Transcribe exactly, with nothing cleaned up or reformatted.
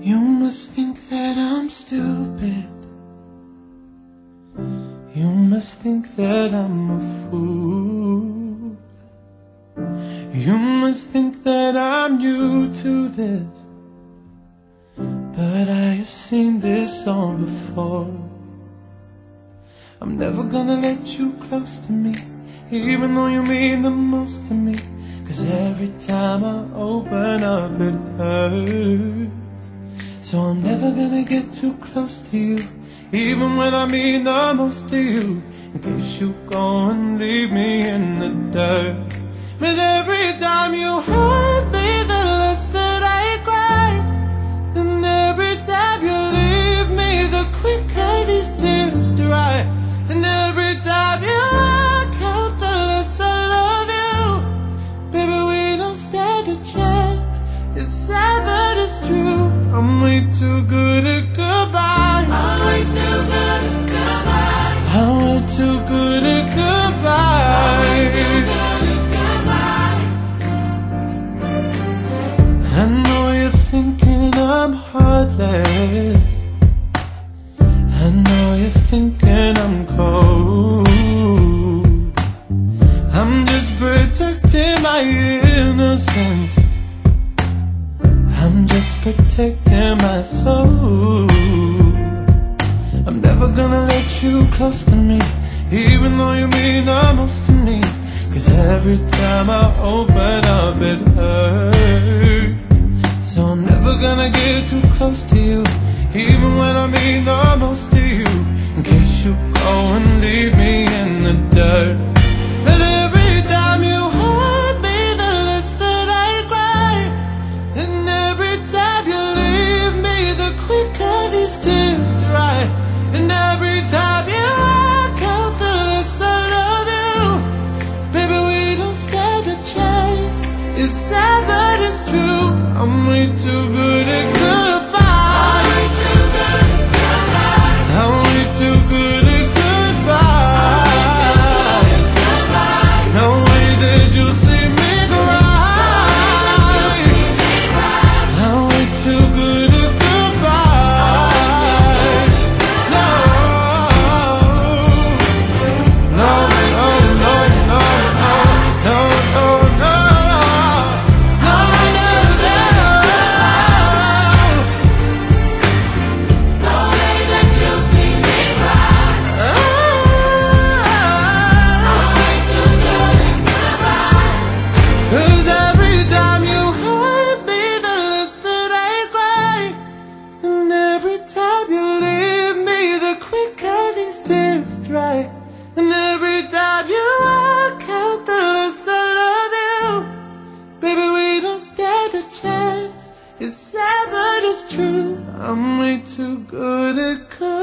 You must think that I'm stupid. You must think that I'm a fool. You must think that I'm new to this, but I have seen this all before. I'm never gonna let you close to me, even though you mean the most to me. Cause every time I open up it hurts. So I'm never gonna get too close to you, even when I mean the most to you, in case you go and leave me in the dirt. But every time you hurt me, the less that I cry. And every time you leave me, the quicker these tears dry. And every time you walk out, the less I love you. Baby, we don't stand a chance. It's sad but it's true. I'm way too good at goodbye. I'm way too good at goodbye. I'm way too good at goodbye. I know you're thinking I'm heartless. I know you're thinking I'm cold. I'm just protecting my innocence. I'm just protecting my soul. I'm never gonna let you close to me, even though you mean the most to me. Cause every time I open up it hurts. So I'm never gonna get too close to you, even when I mean the most to you, in case you go and leave me in the dirt. But every time you hurt me, the less that I cry. And every time you leave me, the quicker these tears dry. And every time you walk out, the less I love you. Baby, we don't stand a chance. It's sad but it's true. I'm way too good at goodbye. I'm way too good at goodbye. I'm way too good at goodbye. No way that you see me cry. I'm way too good at goodbye. No, no, no, no, no, no, no, no, no, no, no way that you see me cry. I'm way too good at goodbye. Cause every time you hurt me, the less that I cry. And every time you leave me, the quicker these tears dry. And every time you walk out, the less I love you. Baby, we don't stand a chance. It's sad but it's true. I'm way too good at goodbye.